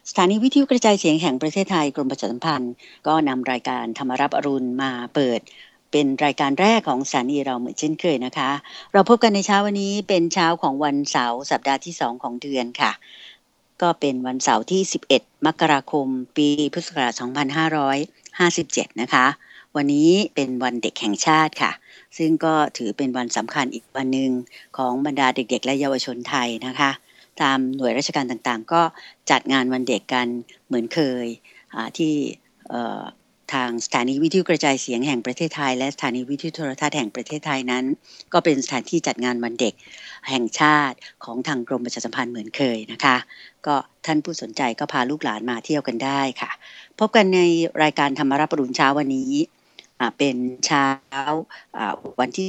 สถานีวิทยุกระจายเสียงแห่งประเทศไทยกรมประชาสัมพันธ์ก็นำรายการธรรมรับอรุณมาเปิดเป็นรายการแรกของสถานีเราเหมือนเช่นเคยนะคะเราพบกันในเช้าวันนี้เป็นเช้าของวันเสาร์สัปดาห์ที่2ของเดือนค่ะก็เป็นวันเสาร์ที่11มกราคมปีพุทธศักราช2557นะคะวันนี้เป็นวันเด็กแห่งชาติค่ะซึ่งก็ถือเป็นวันสำคัญอีกวันหนึ่งของบรรดาเด็กๆและเยาวชนไทยนะคะตามหน่วยราชการต่างๆก็จัดงานวันเด็กกันเหมือนเคยที่ทางสถานีวิทยุกระจายเสียงแห่งประเทศไทยและสถานีวิทยุโทรทัศน์แห่งประเทศไทยนั้นก็เป็นสถานที่จัดงานวันเด็กแห่งชาติของทางกรมประชาสัมพันธ์เหมือนเคยนะคะก็ท่านผู้สนใจก็พาลูกหลานมาเที่ยวกันได้ค่ะพบกันในรายการธรรมรับอรุณเช้าวันนี้เป็นเช้าวันที่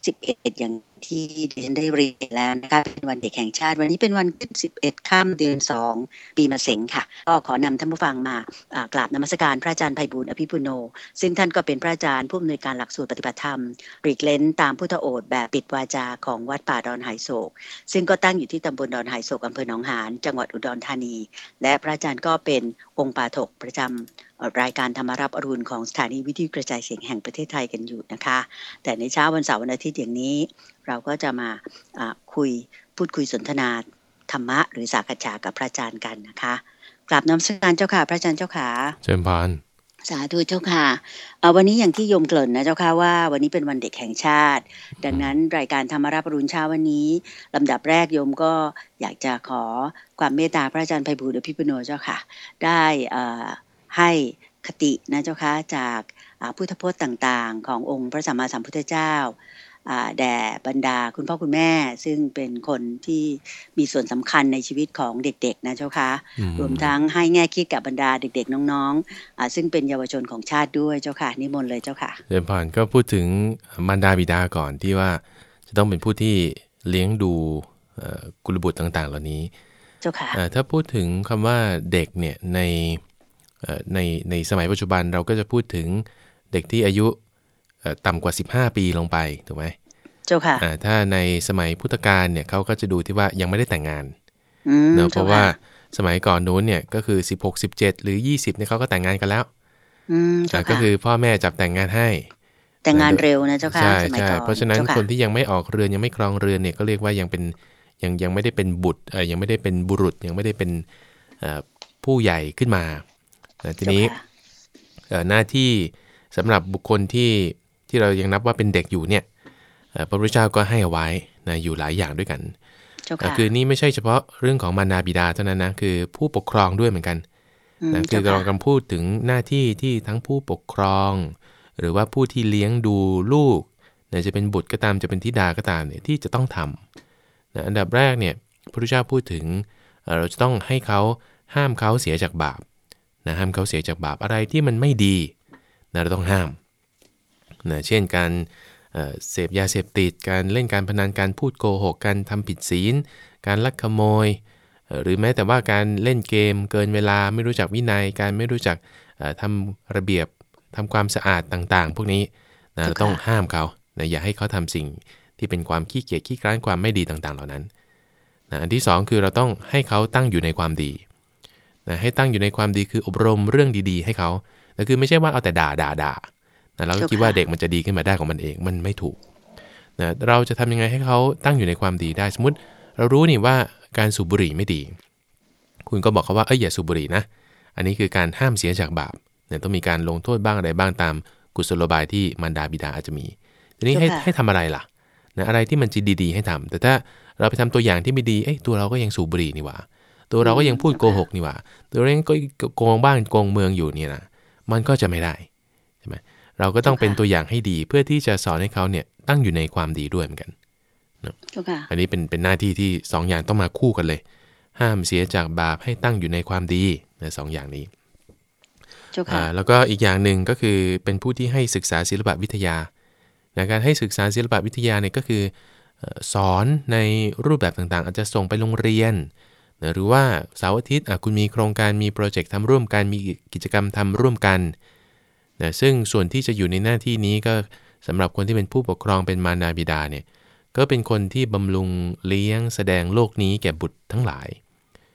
11อย่างที่ดิฉันได้เรียนแล้วนะคะเป็นวันเด็กแห่งชาติวันนี้เป็นวันขึ้น11ค่ำเดือน2ปีมะเส็งค่ะก็ขอนำท่านผู้ฟังมากราบนมัสการพระอาจารย์ไพบูลย์อภิปุโนซึ่งท่านก็เป็นพระอาจารย์ผู้อำนวยการหลักสูตรปฏิบัติธรรมปลีกเลนตามพุทธโอษฐ์แบบปิดวาจาของวัดป่าดอนไหโศกซึ่งก็ตั้งอยู่ที่ตำบลดอนไหโศกอำเภอหนองหานจังหวัดอุดรธานีและพระอาจารย์ก็เป็นองค์ปาฐกประจำรายการธรรมรับอรุณของสถานีวิทยุกระจายเสียงแห่งประเทศไทยกันอยู่นะคะแต่ในเช้าวันเสาร์วันอาทิตย์อย่างนี้เราก็จะมาพูดคุยสนทนาธรรมะหรือสากัจฉากับพระอาจารย์กันนะคะกราบนมัสการเจ้าค่ะพระอาจารย์เจ้าค่ะเชิญพานสาธุเจ้าค่ะวันนี้อย่างที่โยมเกริ่นนะเจ้าค่ะว่าวันนี้เป็นวันเด็กแห่งชาติดังนั้นรายการธรรมรับอรุณเช้าวันนี้ลำดับแรกโยมก็อยากจะขอความเมตตาพระอาจารย์ไพบูลย์อภิปุโนเจ้าค่ะได้ให้คตินะเจ้าค่ะจากพุทธพจน์ต่างๆขององค์พระสัมมาสัมพุทธเจ้าแด่บรรดาคุณพ่อคุณแม่ซึ่งเป็นคนที่มีส่วนสำคัญในชีวิตของเด็กๆนะเจ้าค่ะรวมทั้งให้แง่คิดกับบรรดาเด็กๆน้องๆซึ่งเป็นเยาวชนของชาติด้วยเจ้าค่ะนิมนต์เลยเจ้าค่ะเดินผ่านก็พูดถึงมารดาบิดาก่อนที่ว่าจะต้องเป็นผู้ที่เลี้ยงดูกุลบุตรต่างๆเหล่านี้เจ้าค่ะถ้าพูดถึงคำว่าเด็กเนี่ยในสมัยปัจจุบันเราก็จะพูดถึงเด็กที่อายุต่ำกว่า15ปีลงไปถูกไหมเจ้าค่ะถ้าในสมัยพุทธกาลเนี่ยเขาก็จะดูที่ว่ายังไม่ได้แต่งงานเนอะเพราะว่าสมัยก่อนนู้นเนี่ยก็คือ16 17หรือ20เนี่ยเขาก็แต่งงานกันแล้วก็คือพ่อแม่จับแต่งงานให้แต่งงานเร็วนะเจ้าค่ะสมัยก่อนเพราะฉะนั้นคนที่ยังไม่ออกเรือนยังไม่ครองเรือนเนี่ยก็เรียกว่ายังไม่ได้เป็นบุตรยังไม่ได้เป็นบุรุษยังไม่ได้เป็นผู้ใหญ่ขึ้นมาทีนี้หน้าที่สำหรับบุคคลที่เรายังนับว่าเป็นเด็กอยู่เนี่ยพระพุทธเจ้าก็ให้เอาไว้นะอยู่หลายอย่างด้วยกันคือนี่ไม่ใช่เฉพาะเรื่องของมารดาบิดาเท่านั้นนะคือผู้ปกครองด้วยเหมือนกันนะคือเรากำลังพูดถึงหน้าที่ที่ทั้งผู้ปกครองหรือว่าผู้ที่เลี้ยงดูลูกนะจะเป็นบุตรก็ตามจะเป็นธิดาก็ตามเนี่ยที่จะต้องทำนะอันดับแรกเนี่ยพระพุทธเจ้าพูดถึงเราจะต้องให้เขาห้ามเขาเสียจากบาปนะห้ามเขาเสียจากบาปอะไรที่มันไม่ดีนะเราต้องห้ามนะเช่นการเสพยาเสพติดการเล่นการพนันการพูดโกหกการทำผิดศีลการลักขโมยหรือแม้แต่ว่าการเล่นเกมเกินเวลาไม่รู้จักวินัยการไม่รู้จักทำระเบียบทำความสะอาดต่างๆพวกนี้นะเราต้องห้ามเขานะอย่าให้เขาทำสิ่งที่เป็นความขี้เกียจขี้คร้านความไม่ดีต่างๆเหล่านั้นนะอันที่2คือเราต้องให้เขาตั้งอยู่ในความดีนะให้ตั้งอยู่ในความดีคืออบรมเรื่องดีๆให้เขาแต่คือไม่ใช่ว่าเอาแต่ด่านะเราก็คิดว่าเด็กมันจะดีขึ้นมาได้ของมันเองมันไม่ถูกนะเราจะทำยังไงให้เขาตั้งอยู่ในความดีได้สมมติเรารู้นี่ว่าการสูบบุหรี่ไม่ดีคุณก็บอกเขาว่าอย่าสูบบุหรี่นะอันนี้คือการห้ามเสียจากบาปเนี่ยต้องมีการลงโทษบ้างอะไรบ้างตามกุศโลบายที่มารดาบิดาอาจจะมีทีนี้ให้ทำอะไรล่ะนะอะไรที่มันจะดีๆให้ทำแต่ถ้าเราไปทำตัวอย่างที่ไม่ดีตัวเราก็ยังสูบบุหรี่นี่หว่าตัวเราก็ยังพูดโกหกนี่หว่าตัวเราก็โกงบ้านโกงเมืองอยู่เนี่ยนะมันก็จะไม่ได้ใช่ไหมเราก็ต้องเป็นตัวอย่างให้ดีเพื่อที่จะสอนให้เขาเนี่ยตั้งอยู่ในความดีด้วยเหมือนกันนะอันนี้เป็นหน้าที่ที่2อย่างต้องมาคู่กันเลยห้ามเสียจากบาปให้ตั้งอยู่ในความดีนะ2อย่างนี้แล้วก็อีกอย่างหนึ่งก็คือเป็นผู้ที่ให้ศึกษาศิลปวิทยาการให้ศึกษาศิลปวิทยาเนี่ยก็คือสอนในรูปแบบต่างๆอาจจะส่งไปโรงเรียนหรือว่าเสาร์อาทิตย์คุณมีโครงการมีโปรเจกต์ทำร่วมกันมีกิจกรรมทำร่วมกันนะซึ่งส่วนที่จะอยู่ในหน้าที่นี้ก็สำหรับคนที่เป็นผู้ปกครองเป็นมารดาบิดาเนี่ยก็เป็นคนที่บำรุงเลี้ยงแสดงโลกนี้แก่บุตรทั้งหลาย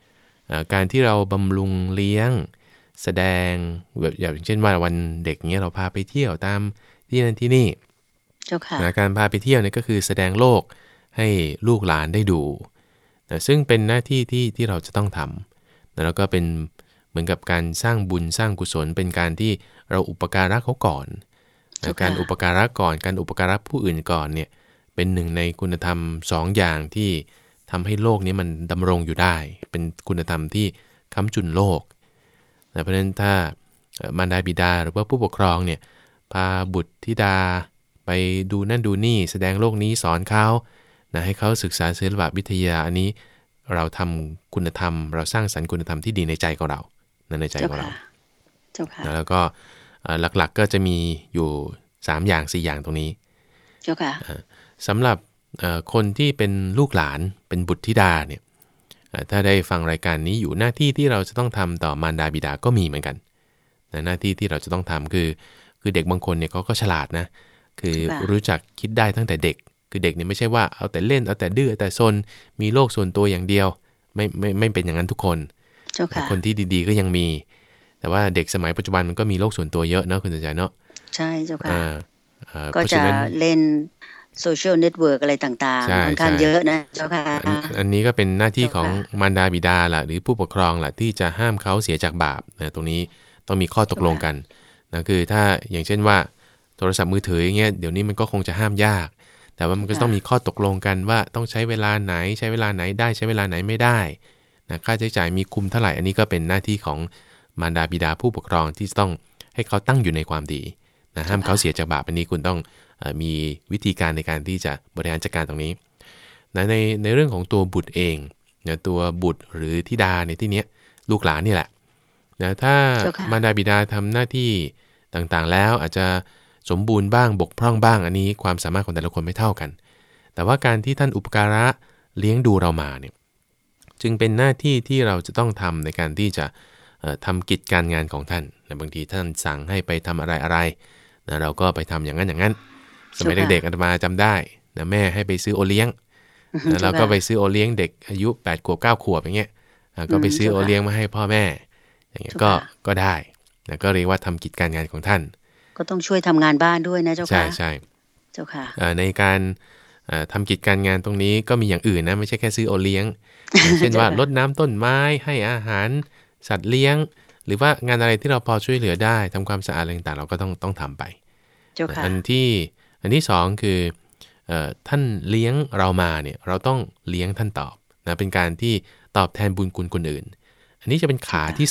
การที่เราบำรุงเลี้ยงแสดงแบบอย่างเช่นว่าวันเด็กเงี้ยเราพาไปเที่ยวตามที่นั่นที่นี่การพาไปเที่ยวเนี่ยก็คือแสดงโลกให้ลูกหลานได้ดูซึ่งเป็นหน้าที่ที่เราจะต้องทำแล้วก็เป็นเหมือนกับการสร้างบุญสร้างกุศลเป็นการที่เราอุปการะเขาก่อนการอุปการะก่อนการอุปการะผู้อื่นก่อนเนี่ยเป็นหนึ่งในคุณธรรม2อย่างที่ทำให้โลกนี้มันดำรงอยู่ได้เป็นคุณธรรมที่ค้ำจุนโลกเพราะฉะนั้นถ้ามารดาบิดาหรือว่าผู้ปกครองเนี่ยพาบุตรธิดาไปดูนั่นดูนี่แสดงโลกนี้สอนเขาให้เขาศึกษาศิลปวิทยาอันนี้เราทำคุณธรรมเราสร้างสรรค์คุณธรรมที่ดีในใจของเราในใจของเราแล้วก็หลักๆก็จะมีอยู่3อย่าง4อย่างตรงนี้สำหรับคนที่เป็นลูกหลานเป็นบุตรธิดาเนี่ยถ้าได้ฟังรายการนี้อยู่หน้าที่ที่เราจะต้องทำต่อมารดาบิดาก็มีเหมือนกันหน้าที่ที่เราจะต้องทำคือเด็กบางคนเนี่ยเขาก็ฉลาดนะคือรู้จักคิดได้ตั้งแต่เด็กคือเด็กเนี่ยไม่ใช่ว่าเอาแต่เล่นเอาแต่ดื้อแต่ซนมีโลกส่วนตัวอย่างเดียวไม่เป็นอย่างนั้นทุกคนคนที่ดีๆก็ยังมีแต่ว่าเด็กสมัยปัจจุบันมันก็มีโลกส่วนตัวเยอะเนาะคุณสนใจเนาะใช่เจ้าค่ะก็จะเล่นโซเชียลเน็ตเวิร์กอะไรต่างๆค่อนข้างเยอะนะเจ้าค่ะอันนี้ก็เป็นหน้าที่ของมารดาบิดาล่ะหรือผู้ปกครองล่ะที่จะห้ามเขาเสียจากบาปนะตรงนี้ต้องมีข้อตกลงกันนะคือถ้าอย่างเช่นว่าโทรศัพท์มือถืออย่างเงี้ยเดี๋ยวนี้มันก็คงจะห้ามยากแต่ว่ามันก็ต้องมีข้อตกลงกันว่าต้องใช้เวลาไหนใช้เวลาไหนได้ใช้เวลาไหนไม่ได้นะค่าใช้จ่ายมีคุมเท่าไหร่อันนี้ก็เป็นหน้าที่ของมารดาบิดาผู้ปกครองที่ต้องให้เขาตั้งอยู่ในความดีนะห้ามเขาเสียจากบาปอันนี้คุณต้องมีวิธีการในการที่จะบริหารจัดการตรงนี้นะในเรื่องของตัวบุตรเองนะตัวบุตรหรือธิดาในที่นี้ลูกหลานนี่แหละนะถ้ามารดาบิดาทำหน้าที่ต่างๆแล้วอาจจะสมบูรณ์บ้างบกพร่องบ้างอันนี้ความสามารถของแต่ละคนไม่เท่ากันแต่ว่าการที่ท่านอุปการะเลี้ยงดูเรามาเนี่ยจึงเป็นหน้าที่ที่เราจะต้องทำในการที่จะทำกิจการงานของท่านนะบางทีท่านสั่งให้ไปทำอะไรนะเราก็ไปทำอย่างนั้นสมัยเด็กๆอาตมาจำได้นะแม่ให้ไปซื้อโอเลี้ยงแล้วเราก็ไปซื้อโอเลี้ยงเด็กอายุ8 ขวบ 9 ขวบอย่างเงี้ยก็ไปซื้อโอเลี้ยงมาให้พ่อแม่อย่างเงี้ยก็ได้นะก็เรียกว่าทำกิจการงานของท่านก็ต้องช่วยทำงานบ้านด้วยนะเจ้าค่ะใช่เจ้าค่ะในการทำกิจการงานตรงนี้ก็มีอย่างอื่นนะไม่ใช่แค่ซื้อโอเลี้ยง เช่นว่ารดน้ำต้นไม้ให้อาหารสัตว์เลี้ยงหรือว่างานอะไรที่เราพอช่วยเหลือได้ทำความสะอาดอะไรต่างๆเราก็ต้องทำไปอันที่สองคือท่านเลี้ยงเรามาเนี่ยเราต้องเลี้ยงท่านตอบนะเป็นการที่ตอบแทนบุญคุณคนอื่นอันนี้จะเป็นขาที่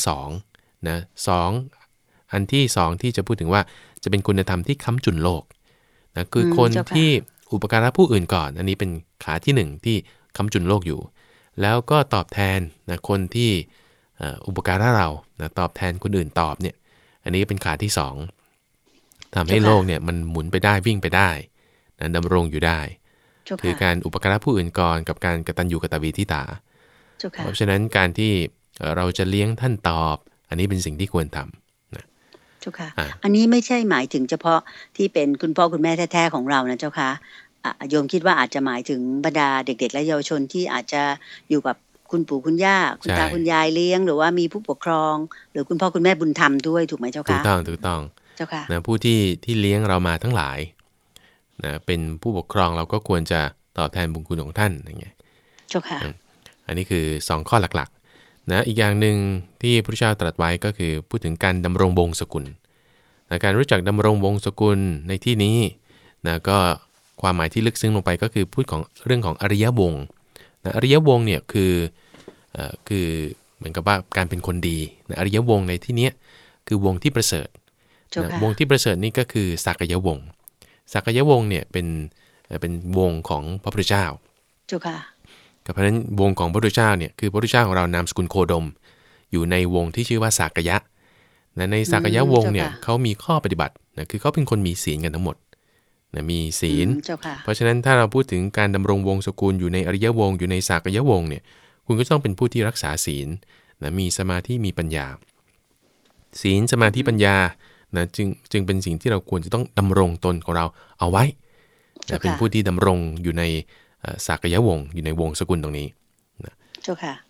2นะอันที่2ที่จะพูดถึงว่าจะเป็นคุณธรรมที่ค้ำจุนโลกนะคือคนที่อุปการะผู้อื่นก่อนอันนี้เป็นขาที่1ที่ค้ำจุนโลกอยู่แล้วก็ตอบแทนนะคนที่อุปการะเรานะตอบแทนคนอื่นตอบเนี่ยอันนี้เป็นขาที่2ทำให้โลกเนี่ยมันหมุนไปได้วิ่งไปได้นะดำรงอยู่ได้คือการอุปการะผู้อื่นก่อนกับการกตัญญูกตเวทิตาเพราะฉะนั้นการที่เราจะเลี้ยงท่านตอบอันนี้เป็นสิ่งที่ควรทำนะเจ้าค่ะอันนี้ไม่ใช่หมายถึงเฉพาะที่เป็นคุณพ่อคุณแม่แท้ๆของเรานะเจ้าค่ะโยมคิดว่าอาจจะหมายถึงบรรดาเด็กๆและเยาวชนที่อาจจะอยู่กับคุณปู่คุณย่าคุณตาคุณยายเลี้ยงหรือว่ามีผู้ปกครองหรือคุณพ่อคุณแม่บุญธรรมด้วยถูกไหมเจ้าค่ะถูกต้องเจ้าค่ะนะผู้ที่เลี้ยงเรามาทั้งหลายนะเป็นผู้ปกครองเราก็ควรจะตอบแทนบุญคุณของท่านอย่างเงี้ยเจ้าค่ะอันนี้คือ2ข้อหลักๆนะอีกอย่างหนึ่งที่พระพุทธเจ้าตรัสไว้ก็คือพูดถึงการดำรงวงศ์สกุลนะการรู้จักดำรงวงศ์สกุลในที่นี้นะก็ความหมายที่ลึกซึ้งลงไปก็คือพูดของเรื่องของอริยวงศ์นะอริยวงศ์เนี่ยคือเหมือนกับว่าการเป็นคนดีนะอริยวงศ์ในที่นี้คือวงที่ประเสริฐนะวงที่ประเสริฐนี่ก็คือสักยวงศ์สักยวงศ์เนี่ยเป็นวงของพระพุทธเจ้าเจ้าค่ะเพราะฉะนั้นวงของพระพุทธเจ้าเนี่ยคือพระพุทธเจ้าของเรานามสกุลโคดมอยู่ในวงที่ชื่อว่าสักยะนะในสักยวงศ์เนี่ยเขามีข้อปฏิบัตินะคือเขาเป็นคนมีศีลกันทั้งหมดนะมีศีลเพราะฉะนั้นถ้าเราพูดถึงการดำรงวงสกุลอยู่ในอริยวงศ์อยู่ในสักยวงศ์เนี่ยคุณก็ต้องเป็นผู้ที่รักษาศีลนะมีสมาธิมีปัญญาศีลสมาธิปัญญานะจึงเป็นสิ่งที่เราควรจะต้องดำรงตนของเราเอาไว้นะเป็นผู้ที่ดำรงอยู่ในสักยวงศ์อยู่ในวงสกุลตรงนี้นะเจ้าค่ะ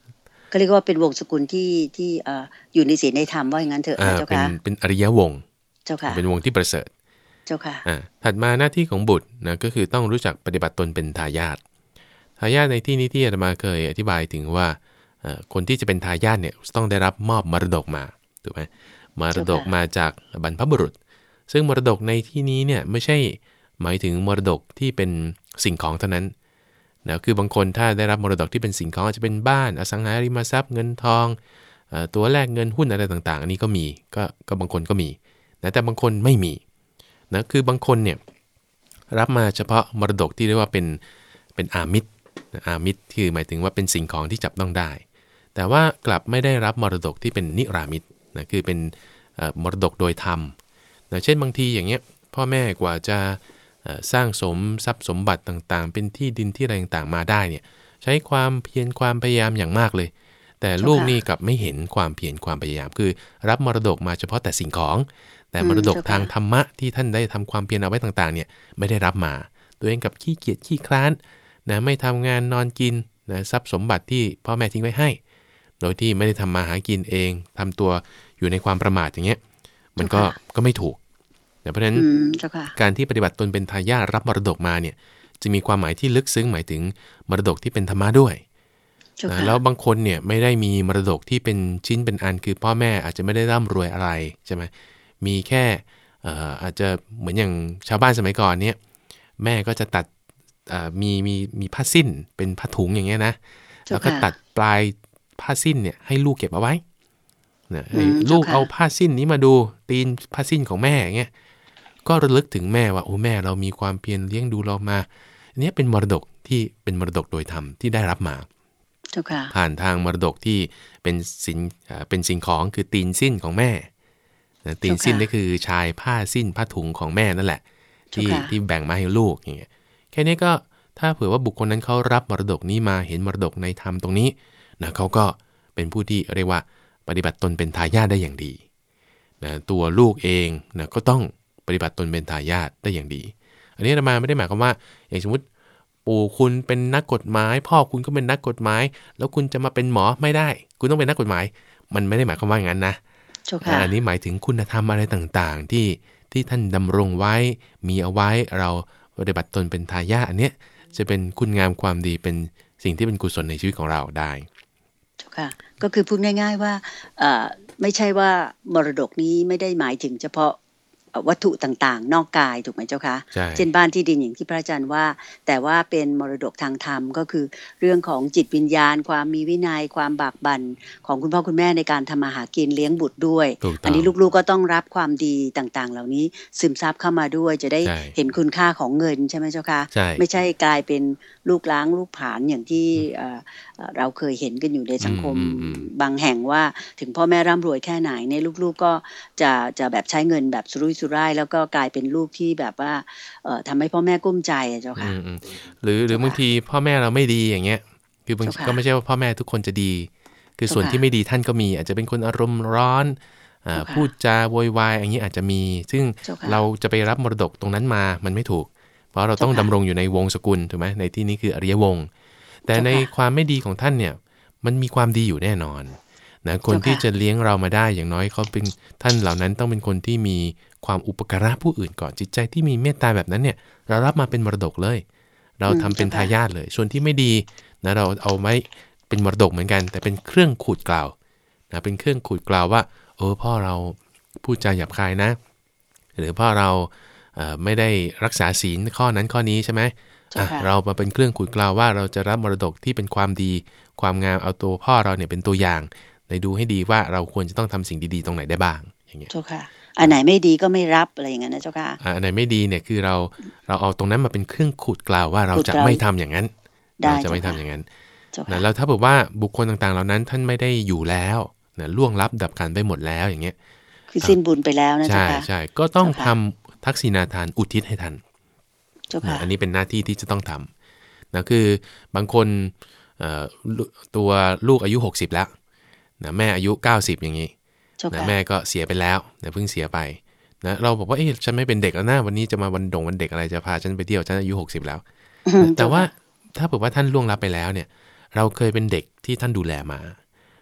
ก็เรียกว่าเป็นวงศกุลที่อยู่ในศีลในธรรมว่าอย่างนั้นเถอะนะเจ้าค่ะเป็นอริยวงศ์เจ้าค่ะเป็นวงที่ประเสริฐเจ้าค่ะถัดมาหน้าที่ของบุตรนะก็คือต้องรู้จักปฏิบัติตนเป็นทายาทในที่นี้ที่อาตมาเคยอธิบายถึงว่าคนที่จะเป็นทายาทเนี่ยต้องได้รับมอบมรดกมาถูกไหมมรดกมาจากบรรพบุรุษซึ่งมรดกในที่นี้เนี่ยไม่ใช่หมายถึงมรดกที่เป็นสิ่งของเท่านั้นนะคือบางคนถ้าได้รับมรดกที่เป็นสิ่งของอาจจะเป็นบ้านอสังหาริมทรัพย์เงินทองตัวแลกเงินหุ้นอะไรต่างๆอันนี้ก็มีก็บางคนก็มีนะแต่บางคนไม่มีนะคือบางคนเนี่ยรับมาเฉพาะมรดกที่เรียกว่าเป็นอามิตรคือหมายถึงว่าเป็นสิ่งของที่จับต้องได้แต่ว่ากลับไม่ได้รับมรดกที่เป็นนิรามิตนะคือเป็นมรดกโดยธรรมนะเช่นบางทีอย่างเงี้ยพ่อแม่กว่าจะสร้างทรัพย์สมบัติต่างๆเป็นที่ดินที่อะไรต่างๆมาได้เนี่ยใช้ความเพียรความพยายามอย่างมากเลยแต่ลูกนี่กลับไม่เห็นความเพียรความพยายามคือรับมรดกมาเฉพาะแต่สิ่งของแต่มรดกทางธรรมะที่ท่านได้ทำความเพียรเอาไว้ต่างๆเนี่ยไม่ได้รับมาตัวเองกับขี้เกียจขี้คร้านนะไม่ทำงานนอนกินนะทรัพย์สมบัติที่พ่อแม่ทิ้งไว้ให้โดยที่ไม่ได้ทำมาหากินเองทำตัวอยู่ในความประมาทอย่างเงี้ยมันก็ไม่ถูกเพราะฉะนั้นการที่ปฏิบัติตนเป็นทายาทรับมรดกมาเนี่ยจะมีความหมายที่ลึกซึ้งหมายถึงมรดกที่เป็นธรรมะด้วยแล้วบางคนเนี่ยไม่ได้มีมรดกที่เป็นชิ้นเป็นอันคือพ่อแม่อาจจะไม่ได้ร่ำรวยอะไรใช่ไหมมีแค่อาจจะเหมือนอย่างชาวบ้านสมัยก่อนเนี่ยแม่ก็จะตัดมีผ้าสิ้นเป็นผ้าถุงอย่างเงี้ยนะแล้วก็ตัดปลายผ้าสิ้นเนี่ยให้ลูกเก็บเอาไว้นะลูกเอาผ้าสิ้นนี้มาดูตีนผ้าสิ้นของแม่อย่างเงี้ยก็ระลึกถึงแม่ว่าโอ้แม่เรามีความเพียรเลี้ยงดูเรามาอันนี้เป็นมรดกที่เป็นมรดกโดยธรรมที่ได้รับมาผ่านทางมรดกที่เป็นสิ่งของคือตีนสิ้นของแม่ตีนสิ้นนี่คือชายผ้าสิ้นผ้าถุงของแม่นั่นแหละที่แบ่งมาให้ลูกอย่างเงี้ยแค่นี้ก็ถ้าเผื่อว่าบุคคลนั้นเขารับมรดกนี้มาเห็นมรดกในธรรมตรงนี้นะเขาก็เป็นผู้ที่เรียกว่าปฏิบัติตนเป็นทายาทได้อย่างดีนะตัวลูกเองนะก็ต้องปฏิบัติตนเป็นทายาทได้อย่างดีอันนี้อาตมาไม่ได้หมายความว่าอย่างสมมติปู่คุณเป็นนักกฎหมายพ่อคุณก็เป็นนักกฎหมายแล้วคุณจะมาเป็นหมอไม่ได้คุณต้องเป็นนักกฎหมายมันไม่ได้หมายความว่าอย่างนั้นนะอันนี้หมายถึงคุณธรรมอะไรต่างๆที่ท่านดำรงไว้มีเอาไว้เราปฏิบัติตนเป็นทายาทอันเนี้ยจะเป็นคุณงามความดีเป็นสิ่งที่เป็นกุศลในชีวิตของเราได้ค่ะก็คือพูดง่ายๆว่าไม่ใช่ว่ามรดกนี้ไม่ได้หมายถึงเฉพาะวัตถุต่างๆนอกกายถูกไหมเจ้าคะเช่นบ้านที่ดินอย่างที่พระอาจารย์ว่าแต่ว่าเป็นมรดกทางธรรมก็คือเรื่องของจิตวิญญาณความมีวินัยความบากบั่นของคุณพ่อคุณแม่ในการทำมาหากินเลี้ยงบุตรด้วยอันนี้ลูกๆก็ต้องรับความดีต่างๆเหล่านี้ซึมซับเข้ามาด้วยจะได้เห็นคุณค่าของเงินใช่ไหมเจ้าคะไม่ใช่กลายเป็นลูกล้างลูกผลาญอย่างที่เราเคยเห็นกันอยู่ในสังคมบางแห่งว่าถึงพ่อแม่ร่ำรวยแค่ไหนในลูกๆก็จะแบบใช้เงินแบบสุรุ่ยสุร่ายแล้วก็กลายเป็นลูกที่แบบว่าทำให้พ่อแม่กุ้มใจเจ้าค่ะหรือบางทีพ่อแม่เราไม่ดีอย่างเงี้ยคือบางก็ไม่ใช่ว่าพ่อแม่ทุกคนจะดีคือส่วนที่ไม่ดีท่านก็มีอาจจะเป็นคนอารมณ์ร้อนพูดจาโวยวายอย่างนี้อาจจะมีซึ่งเราจะไปรับมรดกตรงนั้นมามันไม่ถูกเพราะเราต้องดำรงอยู่ในวงศกุลถูกไหมในที่นี้คืออริยวงศ์แต่ในความไม่ดีของท่านเนี่ยมันมีความดีอยู่แน่นอนนะคนที่จะเลี้ยงเรามาได้อย่างน้อยเขาเป็นท่านเหล่านั้นต้องเป็นคนที่มีความอุปการะผู้อื่นก่อนจิตใจที่มีเมตตาแบบนั้นเนี่ยเรารับมาเป็นมรดกเลยเราทำเป็นทายาทเลยส่วนที่ไม่ดีนะเราเอาไว้เป็นมรดกเหมือนกันแต่เป็นเครื่องขูดกล่าวนะเป็นเครื่องขูดกล่าวว่าพ่อเราพูดจาหยาบคายนะหรือพ่อเราไม่ได้รักษาศีลข้อนั้นข้อนี้ใช่ไหมเรามาเป็นเครื่องขูดกล่าวว่าเราจะรับมรดกที่เป็นความดีความงามเอาตัวพ่อเราเนี่ยเป็นตัวอย่างในดูให้ดีว่าเราควรจะต้องทำสิ่งดีๆตรงไหนได้บ้างอย่างเงี้ยเจ้าค่ะอันไหนไม่ดีก็ไม่รับอะไรอย่างนั้นนะเจ้าค่ะอันไหนไม่ดีเนี่ยคือเราเอาตรงนั้นมาเป็นเครื่องขูดกล่าวว่าเราจะไม่ทำอย่างนั้นเราจะไม่ทำอย่างนั้นนะแล้วถ้าบอกว่าบุคคลต่างๆเหล่านั้นท่านไม่ได้อยู่แล้วนะล่วงลับดับกันไปหมดแล้วอย่างเงี้ยคือสิ้นบุญไปแล้วนะเจ้าค่ะใช่ก็ต้องทำทักษิณาทานอุทิศให้ท่านอันนี้เป็นหน้าที่ที่จะต้องทำนะคือบางคนตัวลูกอายุ60แล้วนะแม่อายุ90อย่างนี้นะแม่ก็เสียไปแล้วนะเพิ่งเสียไปนะเราบอกว่าฉันไม่เป็นเด็กแล้วนะวันนี้จะมาวันเด็กอะไรจะพาฉันไปเที่ยวฉันอายุ60แล้วแต่ว่าถ้าบอกว่าท่านล่วงลับไปแล้วเนี่ยเราเคยเป็นเด็กที่ท่านดูแลมา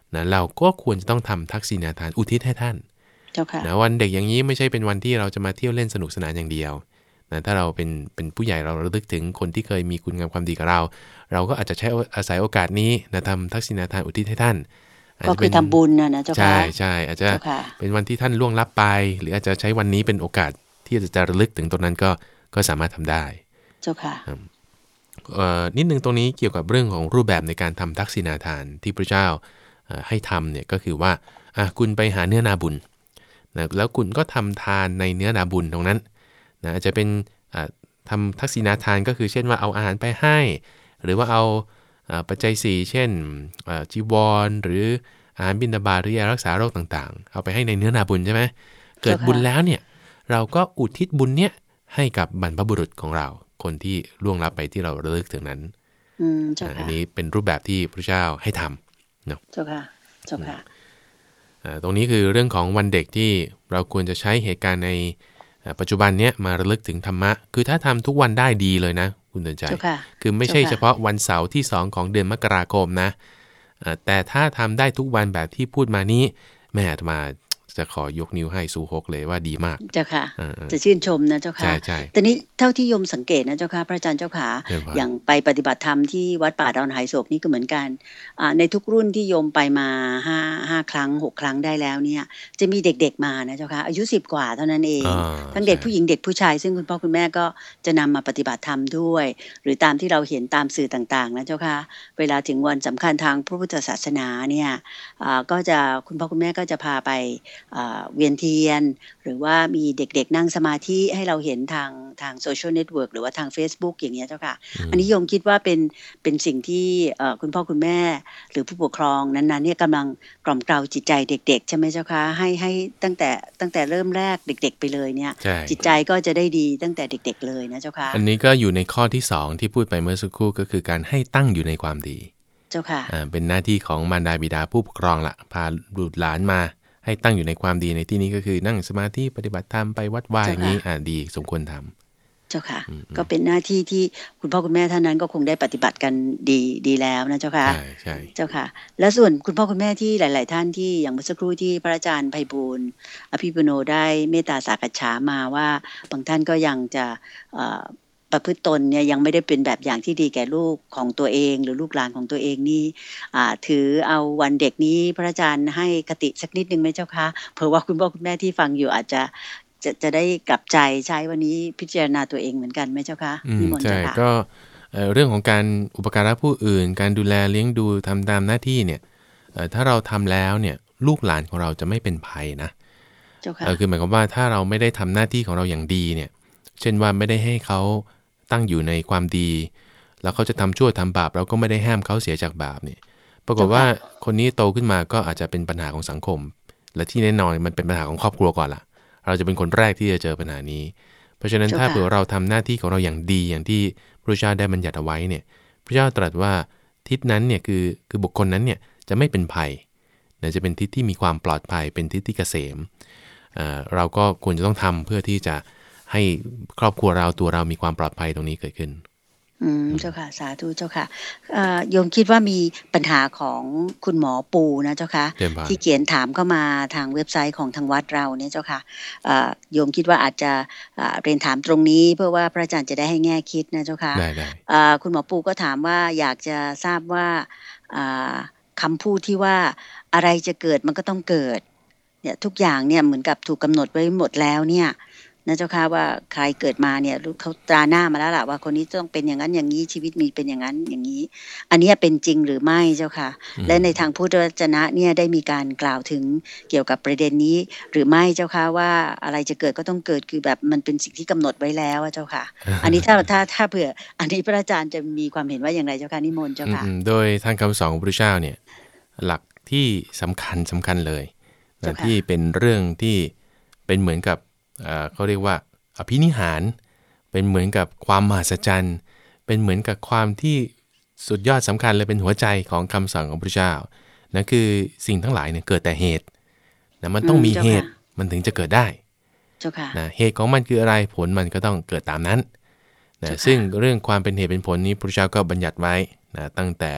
นะเราก็ควรจะต้องทำทักษิณาทานอุทิศให้ท่านนะวันเด็กอย่างนี้ไม่ใช่เป็นวันที่เราจะมาเที่ยวเล่นสนุกสนานอย่างเดียวนะถ้าเราเป็นผู้ใหญ่เราระลึกถึงคนที่เคยมีคุณงามความดีกับเราก็อาจจะใช้อาศัยโอกาสนี้นะทำทักษิณาทานอุทิศให้ท่านก็คือทำบุญนะเจ้าค่ะใช่อาจจะเป็นวันที่ท่านล่วงลับไปหรืออาจจะใช้วันนี้เป็นโอกาสที่จะระลึกถึงตรงนั้นก็สามารถทำได้เจ้าค่ะนิดนึงตรงนี้เกี่ยวกับเรื่องของรูปแบบในการทำทักษิณาทานที่พระเจ้าให้ทำเนี่ยก็คือว่าคุณไปหาเนื้อนาบุญนะแล้วคุณก็ทำทานในเนื้อนาบุญตรงนั้นนะอาจจะเป็นทำทักษิณาทานก็คือเช่นว่าเอาอาหารไปให้หรือว่าเอาปัจจัย4เช่นจีวรหรืออาหารบิณฑบาตหรือยารักษาโรคต่างๆเอาไปให้ในเนื้อนาบุญใช่ไหมเกิดบุญแล้วเนี่ยเราก็อุทิศบุญเนี่ยให้กับบรรพบุรุษของเราคนที่ล่วงลับไปที่เราระลึกถึงนั้นอันนี้เป็นรูปแบบที่พระเจ้าให้ทำเนาะเจ้าค่ะตรงนี้คือเรื่องของวันเด็กที่เราควรจะใช้เหตุการณ์ในปัจจุบันเนี้ยมาระลึกถึงธรรมะคือถ้าทำทุกวันได้ดีเลยนะคุณเตือนใจคือไม่ใช่เฉพาะวันเสาร์ที่2ของเดือนมกราคมนะแต่ถ้าทำได้ทุกวันแบบที่พูดมานี้แม่อาตมาจะขอยกนิ้วให้ซูฮกเลยว่าดีมากเจ้าค่ะจะชื่นชมนะเจ้าค่ะใช่แต่นี้เท่าที่โยมสังเกตนะเจ้าค่ะพระอาจารย์เจ้าค่ะอย่างไปปฏิบัติธรรมที่วัดป่าดอนหายโศกนี่ก็เหมือนกันในทุกรุ่นที่โยมไปมา5ครั้ง6ครั้งได้แล้วเนี่ยจะมีเด็กๆมานะเจ้าค่ะอายุ10กว่าเท่านั้นเองทั้งเด็กผู้หญิงเด็กผู้ชายซึ่งคุณพ่อคุณแม่ก็จะนำมาปฏิบัติธรรมด้วยหรือตามที่เราเห็นตามสื่อต่างๆนะเจ้าค่ะเวลาถึงวันสำคัญทางพระพุทธศาสนาเนี่ยก็จะคุณพ่อคุณแม่ก็จะพาไปเวียนเทียนหรือว่ามีเด็กๆนั่งสมาธิให้เราเห็นทางโซเชียลเน็ตเวิร์กหรือว่าทาง Facebook อย่างเงี้ยเจ้าค่ะอันนี้โยมคิดว่าเป็นสิ่งที่คุณพ่อคุณแม่หรือผู้ปกครองนั้นๆเนี่ยกำลังกล่อมเกลาจิตใจเด็กๆใช่ไหมเจ้าค่ะให้ตั้งแต่เริ่มแรกเด็กๆไปเลยเนี่ยจิตใจก็จะได้ดีตั้งแต่เด็กๆเลยนะเจ้าค่ะอันนี้ก็อยู่ในข้อที่2ที่พูดไปเมื่อสักครู่ก็คือการให้ตั้งอยู่ในความดีเจ้าค่ะเป็นหน้าที่ของมารดาบิดาผู้ปกครองละพาบุตรหลานมาให้ตั้งอยู่ในความดีในที่นี้ก็คือนั่งสมาธิปฏิบัติธรรมไปวัดวาอย่างนี้ดีสมควรทำเจ้าค่ะก็เป็นหน้าที่ที่คุณพ่อคุณแม่ท่านนั้นก็คงได้ปฏิบัติกันดีแล้วนะเจ้าค่ะใช่เจ้าค่ะแล้วส่วนคุณพ่อคุณแม่ที่หลายๆท่านที่อย่างเมื่อสักครู่ที่พระอาจารย์ไพบูลย์อภิปุโนได้เมตตาสากัจฉามาว่าบางท่านก็ยังจะประพฤติตนเนี่ยยังไม่ได้เป็นแบบอย่างที่ดีแก่ลูกของตัวเองหรือลูกหลานของตัวเองนี่ถือเอาวันเด็กนี้พระอาจารย์ให้คติสักนิดนึงไหมเจ้าคะเผื่อว่าคุณพ่อคุณแม่ที่ฟังอยู่อาจจะได้กลับใจใช้วันนี้พิจารณาตัวเองเหมือนกันไหมเจ้าคะนิมนต์เจ้าค่ะก็เรื่องของการอุปการะผู้อื่นการดูแลเลี้ยงดูทำตามหน้าที่เนี่ยถ้าเราทำแล้วเนี่ยลูกหลานของเราจะไม่เป็นภัยนะเจ้าค่ะคือหมายความว่าถ้าเราไม่ได้ทำหน้าที่ของเราอย่างดีเนี่ยเช่นว่าไม่ได้ให้เขาตั้งอยู่ในความดีแล้วเขาจะทำชั่วทำบาปเราก็ไม่ได้ห้ามเขาเสียจากบาปเนี่ยปรากฏว่าคนนี้โตขึ้นมาก็อาจจะเป็นปัญหาของสังคมและที่แน่นอนมันเป็นปัญหาของครอบครัวก่อนล่ะเราจะเป็นคนแรกที่จะเจอปัญหานี้เพราะฉะนั้นถ้าเผื่อเราทำหน้าที่ของเราอย่างดีอย่างที่พระเจ้าได้บัญญัติเอาไว้เนี่ยพระเจ้าตรัสว่าทิศนั้นเนี่ยคือบุคคลนั้นเนี่ยจะไม่เป็นภัยจะเป็นทิศที่มีความปลอดภัยเป็นทิศที่เกษมเราก็ควรจะต้องทำเพื่อที่จะให้ครอบครัวเราตัวเรามีความปลอดภัยตรงนี้เกิดขึ้นเจ้าค่ะสาธุเจ้าค่ะโยมคิดว่ามีปัญหาของคุณหมอปูนะเจ้าค่ะที่เขียนถามเข้ามาทางเว็บไซต์ของทางวัดเราเนี่ยเจ้าค่ะโยมคิดว่าอาจจะเรียนถามตรงนี้เพื่อว่าพระอาจารย์จะได้ให้แง่คิดนะเจ้าค่ะคุณหมอปูก็ถามว่าอยากจะทราบว่าคำพูดที่ว่าอะไรจะเกิดมันก็ต้องเกิดเนี่ยทุกอย่างเนี่ยเหมือนกับถูกกำหนดไว้หมดแล้วเนี่ยนะเจ้าค่ะว่าใครเกิดมาเนี่ยเขาตราหน้ามาแล้วล่ะว่าคนนี้ต้องเป็นอย่างนั้นอย่างนี้ชีวิตมีเป็นอย่างนั้นอย่างนี้อันนี้เป็นจริงหรือไม่เจ้าค่ะและในทางพุทธวจนะเนี่ยได้มีการกล่าวถึงเกี่ยวกับประเด็นนี้หรือไม่เจ้าค่ะว่าอะไรจะเกิดก็ต้องเกิดคือแบบมันเป็นสิ่งที่กำหนดไว้แล้วเจ้าค่ะอันนี้ถ้าเผื่ออันนี้พระอาจารย์จะมีความเห็นว่าอย่างไรเจ้าค่ะนิมนต์เจ้าค่ะโดยทางคำสอนของพระเจ้าเนี่ยหลักที่สำคัญเลยที่เป็นเรื่องที่เป็นเหมือนกับเขาเรียกว่าอภินิหารเป็นเหมือนกับความมหัศจรรย์เป็นเหมือนกับความที่สุดยอดสำคัญเลยเป็นหัวใจของคำสั่งของพระเจ้านั่นคือสิ่งทั้งหลายเนี่ยเกิดแต่เหตุนะมันต้องมีเหตุมันถึงจะเกิดได้นะเหตุของมันคืออะไรผลมันก็ต้องเกิดตามนั้นนะซึ่งเรื่องความเป็นเหตุเป็นผลนี้พระเจ้าก็บัญญัติไว้นะตั้งแต่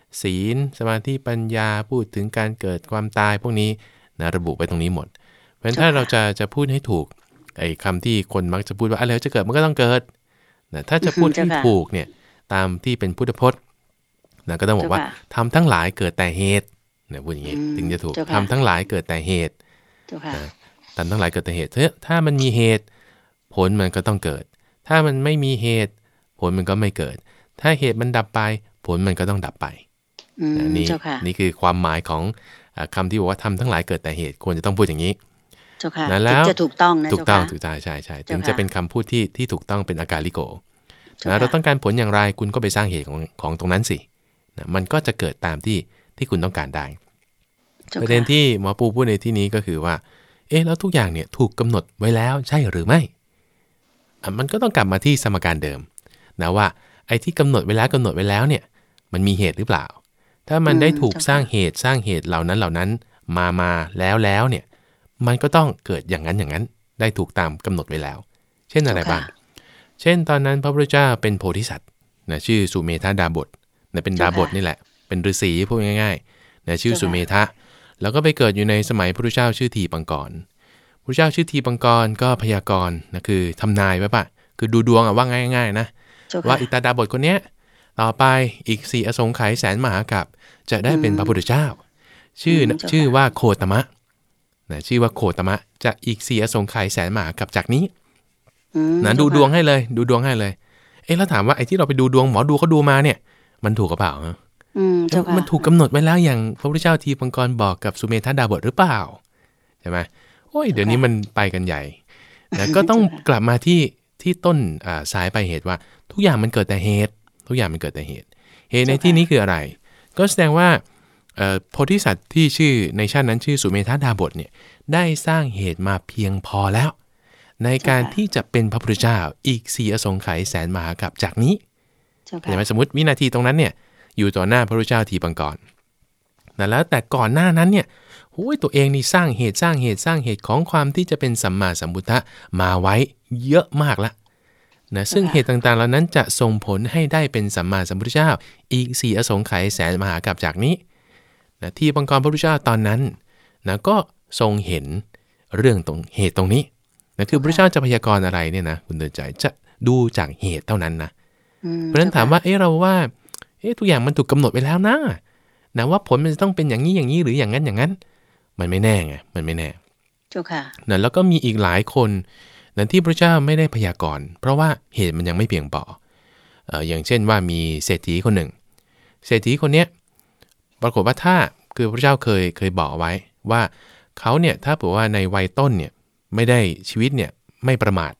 ศีลสมาธิปัญญาพูดถึงการเกิดความตายพวกนี้นะระบุไว้ตรงนี้หมดเพราะฉะนั้นถ้าเราจะพูดให้ถูกไอ้คำที่คนมักจะพูดว่าอะไรจะเกิดมันก็ต้องเกิดนะถ้าจะพูดให้ถูกเนี่ยตามที่เป็นพุทธพจน์นะก็ต้องบอกว่าทำทั้งหลายเกิดแต่เหตุนะพูดอย่างนี้ถึงจะถูกทำทั้งหลายเกิดแต่เหตุนะทำทั้งหลายเกิดแต่เหตุถ้ามันมีเหตุผลมันก็ต้องเกิดถ้ามันไม่มีเหตุผลมันก็ไม่เกิดถ้าเหตุมันดับไปผลมันก็ต้องดับไปนี่คือความหมายของคำที่บอกว่าทำทั้งหลายเกิดแต่เหตุควรจะต้องพูดอย่างนี้แล้วจะถูกต้องนะถูกต้องถูกต้องใช่ถึงจะเป็นคำพูดที่ถูกต้องเป็นอากาลิโกนะเราต้องการผลอย่างไรคุณก็ไปสร้างเหตุของตรงนั้นสินะมันก็จะเกิดตามที่คุณต้องการได้ประเด็นที่หมอปูพูดในที่นี้ก็คือว่าแล้วทุกอย่างเนี่ยถูกกำหนดไว้แล้วใช่หรือไม่มันก็ต้องกลับมาที่สมการเดิมนะว่าไอ้ที่กำหนดไว้แล้วเนี่ยมันมีเหตุหรือเปล่าถ้ามันได้ถูกสร้างเหตุเหล่านั้นมาแล้วเนี่ยมันก็ต้องเกิดอย่างนั้นได้ถูกตามกำหนดไว้แล้วเช่นอะไรบ้างเช่นตอนนั้นพระพุทธเจ้าเป็นโพธิสัตว์นะชื่อสุเมธาดาบทนะเป็นดาบทนี่แหละเป็นฤาษีพูดง่ายๆนะชื่อสุเมธะแล้วก็ไปเกิดอยู่ในสมัยพระพุทธเจ้าชื่อทีปังกรพระพุทธเจ้าชื่อทีปังกรก็พยากรณ์นะคือทำนายไว้ป่ะคือดูดวงว่าง่ายๆนะว่าอิตาดาบทคนเนี้ยต่อไปอีก4อสงไขยแสนมหากัปจะได้เป็นพระพุทธเจ้าชื่อว่าโคตมะนะชื่อว่าโคตมะจะอีก4อสงไขยแสนมหากัปจากนี้นะดูดวงให้เลยแล้วถามว่าไอ้ที่เราไปดูดวงหมอดูเขาดูมาเนี่ยมันถูกหรือเปล่ามันถูกกำหนดไว้แล้วอย่างพระพุทธเจ้าทีปังกรบอกกับสุเมธาดาบทหรือเปล่าใช่ไหมเดี๋ยวนี้มันไปกันใหญ่นะก็ต้องกลับมาที่ต้นสายปลายเหตุว่าทุกอย่างมันเกิดแต่เหตุในที่นี้คืออะไรก็แสดงว่าโพธิสัตว์ที่ชื่อในชาตินั้นชื่อสุเมธาดาบทเนี่ยได้สร้างเหตุมาเพียงพอแล้วในการที่จะเป็นพระพุทธเจ้าอีก4อสงไขยแสนมหากัปจากนี้ใช่ไหมสมมติวินาทีตรงนั้นเนี่ยอยู่ต่อหน้าพระพุทธเจ้าทีปังกรแล้วแต่ก่อนหน้านั้นเนี่ยตัวเองนี่สร้างเหตุของความที่จะเป็นสัมมาสัมพุทธะมาไว้เยอะมากละนะซึ่งเหตุต่างๆเหล่านั้นจะส่งผลให้ได้เป็นสัมมาสัมพุทธเจ้าอีก4อสงไขยแสนมหากัปจากนี้นะที่ปังกรพระพุทธเจ้าตอนนั้นนะก็ทรงเห็นเรื่องตรงเหตุตรงนี้นะคือพระพุทธเจ้าจะพยากรณ์อะไรเนี่ยนะคุณเดินใจจะดูจากเหตุเท่านั้นนะเพราะฉะนั้นถามว่าเราว่าทุกอย่างมันถูกกำหนดไว้แล้วนะว่าผลมันจะต้องเป็นอย่างนี้หรืออย่างนั้นมันไม่แน่ไงมันไม่แน่เจ้าค่ะนะแล้วก็มีอีกหลายคนนะที่พระเจ้าไม่ได้พยากรณ์เพราะว่าเหตุมันยังไม่เพียงพออย่างเช่นว่ามีเศรษฐีคนหนึ่งเศรษฐีคนเนี้ยปรากฏว่าถ้าคือพระเจ้าเคยบอกไว้ว่าเขาเนี่ยถ้าเผื่อว่าในวัยต้นเนี่ยไม่ได้ชีวิตเนี่ยไม่ประมาท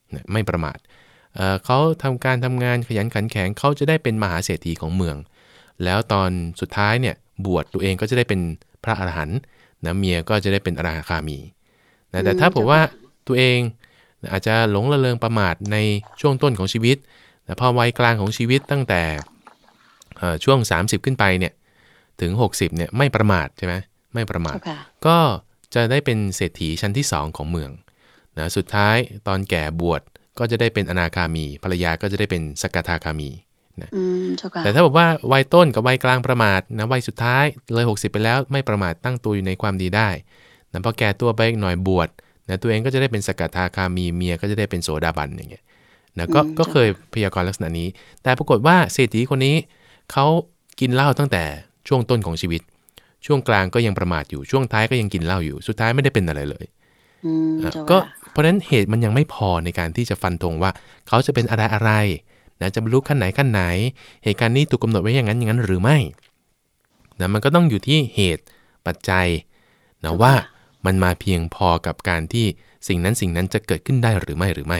เขาทำงานขยันขันแข็งเขาจะได้เป็นมหาเศรษฐีของเมืองแล้วตอนสุดท้ายเนี่ยบวชตัวเองก็จะได้เป็นพระอรหันต์นะเมียก็จะได้เป็นอนาคามีนะแต่ถ้าผมว่าตัวเองอาจจะหลงระเริงประมาทในช่วงต้นของชีวิตแต่พอวัยกลางของชีวิตตั้งแต่ช่วง30ขึ้นไปเนี่ยถึง60เนี่ยไม่ประมาทใช่ไหมไม่ประมาทก็จะได้เป็นเศรษฐีชั้นที่2ของเมืองนะสุดท้ายตอนแก่บวชก็จะได้เป็นอนาคามีภรรยาก็จะได้เป็นสกทาคามีนะแต่ถ้าบอกว่าวัยต้นกับวัยกลางประมาทนะวัยสุดท้ายเลย60ไปแล้วไม่ประมาทตั้งตัวอยู่ในความดีได้นะพอแก่ตัวไปอีกหน่อยบวชนะตัวเองก็จะได้เป็นสกทาคามีเมียก็จะได้เป็นโสดาบันอย่างเงี้ยนะก็เคยพยากรณ์ลักษณะนี้แต่ปรากฏว่าเศรษฐีคนนี้เขากินเหล้าตั้งแต่ช่วงต้นของชีวิตช่วงกลางก็ยังประมาทอยู่ช่วงท้ายก็ยังกินเหล้าอยู่สุดท้ายไม่ได้เป็นอะไรเลยก็เพราะฉะนั้นเหตุมันยังไม่พอในการที่จะฟันธงว่าเขาจะเป็นอะไรนะจะบรรลุขั้นไหนเหตุการณ์นี้ถูกกำหนดไว้อย่างนั้นหรือไม่นะมันก็ต้องอยู่ที่เหตุปัจจัยนะว่ามันมาเพียงพอกับการที่สิ่งนั้นจะเกิดขึ้นได้หรือไม่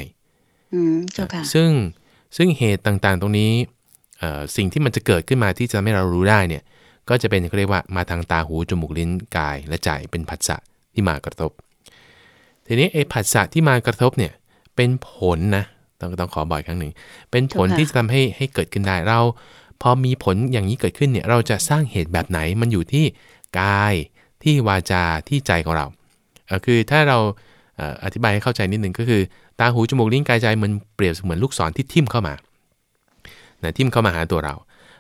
ซึ่งเหตุต่างๆตรงนี้สิ่งที่มันจะเกิดขึ้นมาที่จะทำให้เรารู้ได้เนี่ยก็จะเป็นเขาเรียกว่ามาทางตาหูจมูกลิ้นกายและใจเป็นผัสสะที่มากระทบทีนี้ไอ้ผัสสะที่มากระทบเนี่ยเป็นผลนะต้องขอบ่อยครั้งหนึ่งเป็นผลที่จะทำให้เกิดขึ้นได้เราพอมีผลอย่างนี้เกิดขึ้นเนี่ยเราจะสร้างเหตุแบบไหนมันอยู่ที่กายที่วาจาที่ใจของเราคือถ้าเราอธิบายให้เข้าใจนิดนึงก็คือตาหูจมูกลิ้นกายใจมันเปรียบเสมือนลูกศรที่ทิ่มเข้ามานะทิ่มเข้ามาหาตัวเรา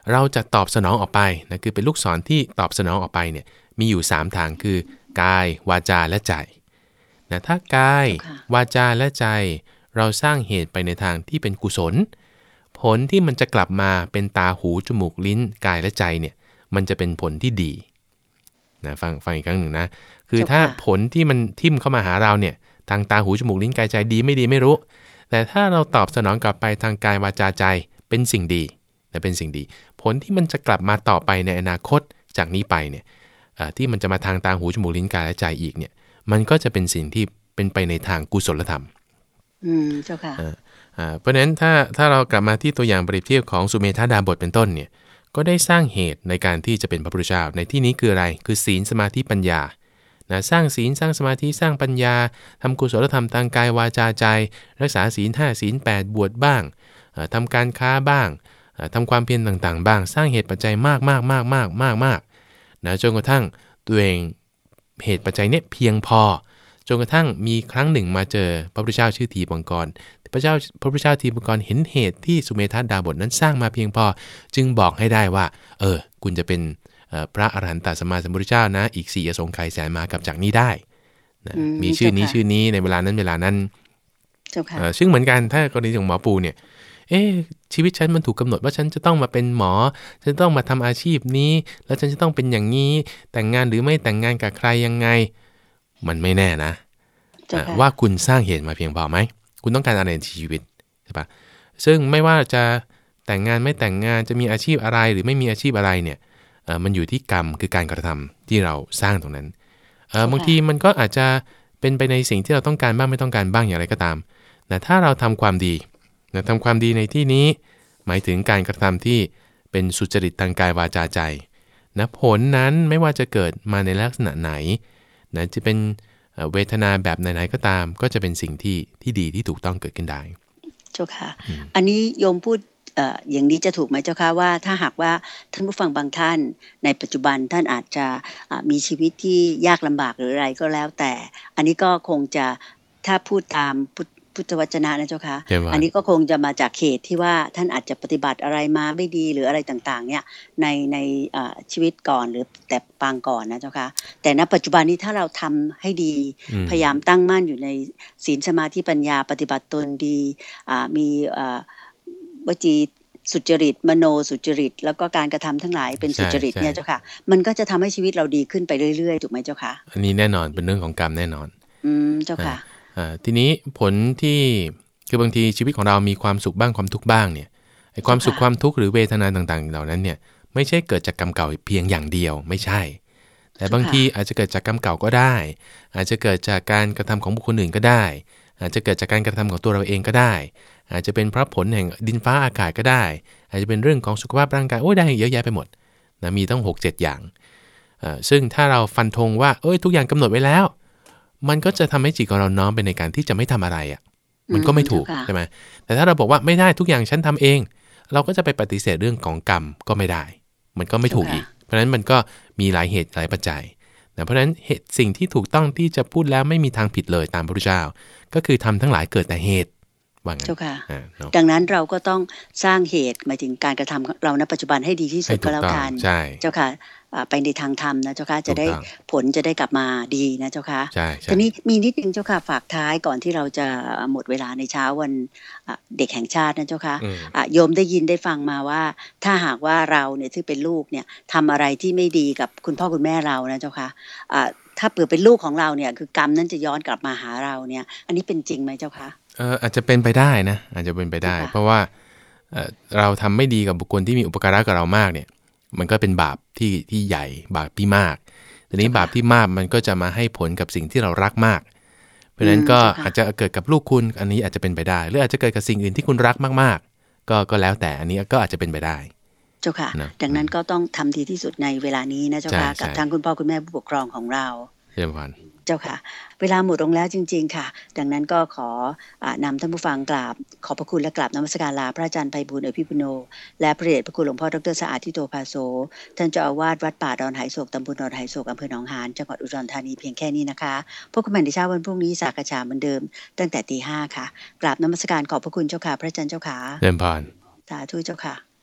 เราจะตอบสนองออกไปนะคือเป็นลูกศรที่ตอบสนองออกไปเนี่ยมีอยู่3ทางคือกายวาจาและใจนะถ้ากายวาจาและใจเราสร้างเหตุไปในทางที่เป็นกุศลผลที่มันจะกลับมาเป็นตาหูจมูกลิ้นกายและใจเนี่ยมันจะเป็นผลที่ดีนะฟังอีกครั้งหนึ่งนะคือถ้าผลที่มันทิ่มเข้ามาหาเราเนี่ยทางตาหูจมูกลิ้นกายใจดีไม่ดีไม่รู้แต่ถ้าเราตอบสนองกลับไปทางกายวาจาใจเป็นสิ่งดีนะเป็นสิ่งดีผลที่มันจะกลับมาต่อไปในอนาคตจากนี้ไปเนี่ยที่มันจะมาทางตาหูจมูกลิ้นกายและใจอีกเนี่ยมันก็จะเป็นสิ่งที่เป็นไปในทางกุศลธรรมเจ้าค่ะเพราะฉะนั้นถ้าเรากลับมาที่ตัวอย่างเปรียบเทียบของสุเมธาดาบทเป็นต้นเนี่ยก็ได้สร้างเหตุในการที่จะเป็นพระพุทธเจ้าในที่นี้คืออะไรคือศีลสมาธิปัญญานะสร้างศีลสร้างสมาธิสร้างปัญญาทำกุศลธรรมทางกายวาจาใจรักษาศีล5ศีล8บวชบ้างทำการค้าบ้างทำความเพียรต่างๆบ้างสร้างเหตุปัจจัยมากนะจนกระทั่งตัวเองเหตุปัจจัยเนี่ยเพียงพอจนกระทั่งมีครั้งหนึ่งมาเจอพระพุทธเจ้าชื่อทีปังกรพระพุทธเจ้าทีปังกรเห็นเหตุที่สุเมธาดาบทนั้นสร้างมาเพียงพอจึงบอกให้ได้ว่าคุณจะเป็นพระอรหันตสัมมาสัมพุทธเจ้านะอีก4อสงไขยแสนมากับจากนี้ได้นะมีชื่อนี้ในเวลานั้นซึ่งเหมือนกันถ้ากรณีของหมอปูเนี่ยชีวิตฉันมันถูกกำหนดว่าฉันจะต้องมาเป็นหมอฉันต้องมาทำอาชีพนี้แล้วฉันจะต้องเป็นอย่างนี้แต่งงานหรือไม่แต่งงานกับใครยังไงมันไม่แน่นะว่าคุณสร้างเหตุมาเพียงพอไหมคุณต้องการอะไรในชีวิตใช่ปะซึ่งไม่ว่าจะแต่งงานไม่แต่งงานจะมีอาชีพอะไรหรือไม่มีอาชีพอะไรเนี่ยมันอยู่ที่กรรมคือการกระทำที่เราสร้างตรงนั้นบางทีมันก็อาจจะเป็นไปในสิ่งที่เราต้องการบ้างไม่ต้องการบ้างอย่างไรก็ตามแต่ถ้าเราทำความดีทำความดีในที่นี้หมายถึงการกระทำที่เป็นสุจริตทางกายวาจาใจนะผลนั้นไม่ว่าจะเกิดมาในลักษณะไหนนะจะเป็นเวทนาแบบไหนๆก็ตามก็จะเป็นสิ่งที่ดีที่ถูกต้องเกิดขึ้นได้เจ้าค่ะอันนี้โยมพูดอย่างนี้จะถูกไหมเจ้าค่ะว่าถ้าหากว่าท่านผู้ฟังบางท่านในปัจจุบันท่านอาจจะมีชีวิตที่ยากลำบากหรืออะไรก็แล้วแต่อันนี้ก็คงจะถ้าพูดตามพุทธวจนะนะเจ้าค่ะอันนี้ก็คงจะมาจากเหตุที่ว่าท่านอาจจะปฏิบัติอะไรมาไม่ดีหรืออะไรต่างๆเนี่ยในชีวิตก่อนหรือแต่ปางก่อนนะเจ้าค่ะแต่ณปัจจุบันนี้ถ้าเราทำให้ดีพยายามตั้งมั่นอยู่ในศีลสมาธิปัญญาปฏิบัติตนดีมีวจีสุจริตมโนสุจริตแล้วก็การกระทำทั้งหลายเป็นสุจริตเนี่ยเจ้าค่ะมันก็จะทำให้ชีวิตเราดีขึ้นไปเรื่อยๆถูกไหมเจ้าค่ะอันนี้แน่นอนเป็นเรื่องของกรรมแน่นอนเจ้าค่ะทีนี้ผลที่คือบางทีชีวิตของเรามีความสุขบ้างความทุกข์บ้างเนี่ยไอ้ความสุขความทุกข์หรือเวทนาต่างๆเหล่านั้นเนี่ยไม่ใช่เกิดจากกรรมเก่าเพียงอย่างเดียวไม่ใช่แต่บางทีอาจจะเกิดจากกรรมเก่าก็ได้อาจจะเกิดจากการกระทำของบุคคลอื่นก็ได้อาจจะเกิดจากการกระทำของตัวเราเองก็ได้อาจจะเป็นเพราะผลแห่งดินฟ้าอากาศก็ได้อาจจะเป็นเรื่องของสุขภาพร่างกายโอ้ได้เยอะแยะไปหมดนะมีตั้ง 6-7 อย่างซึ่งถ้าเราฟันธงว่าทุกอย่างกำหนดไว้แล้วมันก็จะทำให้จิตของเราน้อมไปในการที่จะไม่ทำอะไรมันก็ไม่ถูกใช่ไหมแต่ถ้าเราบอกว่าไม่ได้ทุกอย่างฉันทำเองเราก็จะไปปฏิเสธเรื่องของกรรมก็ไม่ได้มันก็ไม่ถูกอีกเพราะฉะนั้นมันก็มีหลายเหตุหลายปัจจัยเพราะฉะนั้นสิ่งที่ถูกต้องที่จะพูดแล้วไม่มีทางผิดเลยตามพระพุทธเจ้าก็คือทำทั้งหลายเกิดแต่เหตุว่างั้นดังนั้นเราก็ต้องสร้างเหตุหมายถึงการกระทำเราณปัจจุบันให้ดีที่สุดก็แล้วกันเจ้าค่ะไปในทางธรรมนะเจ้าค่ะจะได้ผลจะได้กลับมาดีนะเจ้าค่ะทีนี้มีนิดนึงเจ้าค่ะฝากท้ายก่อนที่เราจะหมดเวลาในเช้าวันเด็กแห่งชาตินะเจ้าค่ะโยมได้ยินได้ฟังมาว่าถ้าหากว่าเราเนี่ยที่เป็นลูกเนี่ยทำอะไรที่ไม่ดีกับคุณพ่อคุณแม่เรานะเจ้าค่ะถ้าเปิดเป็นลูกของเราเนี่ยคือกรรมนั้นจะย้อนกลับมาหาเราเนี่ยอันนี้เป็นจริงไหมเจ้าค่ะอาจจะเป็นไปได้นะอาจจะเป็นไปได้เพราะว่าเราทำไม่ดีกับบุคคลที่มีอุปการะกับเรามากเนี่ยมันก็เป็นบาปที่ใหญ่บาปที่มากทีนี้บาปที่มากมันก็จะมาให้ผลกับสิ่งที่เรารักมากเพราะฉะนั้นก็อาจจะเกิดกับลูกคุณอันนี้อาจจะเป็นไปได้หรืออาจจะเกิดกับสิ่งอื่นที่คุณรักมากๆก็แล้วแต่อันนี้ก็อาจจะเป็นไปได้เจ้าค่ะดังนั้นก็ต้องทำดีที่สุดในเวลานี้นะเจ้าค่ะกับทางคุณพ่อคุณแม่ผู้ปกครองของเราเจ้าค่ะเวลาหมดลงแล้วจริงๆค่ะดังนั้นก็ขอนำท่านผู้ฟังกราบขอบพระคุณและกราบนมัสการลาพระอาจารย์ไพบูลย์ อภิปุโนและพระเดชพระคุณหลวงพ่อดร.สะอาดทิโตภาโสท่านเจ้าอาวาสวัดป่าดอนไหโศกตำบลดอนไหโศกอำเภอหนองหานจังหวัดอุดรธานีเพียงแค่นี้นะคะพบกันใหม่ในเช้าวันพรุ่งนี้สากฉาเหมือนเดิมตั้งแต่ 5:00 นค่ะกราบนมัสการขอบพระคุณเจ้าค่ะพระอาจารย์เจ้าค่ะเรียนพรสาธุเจ้าค่ะ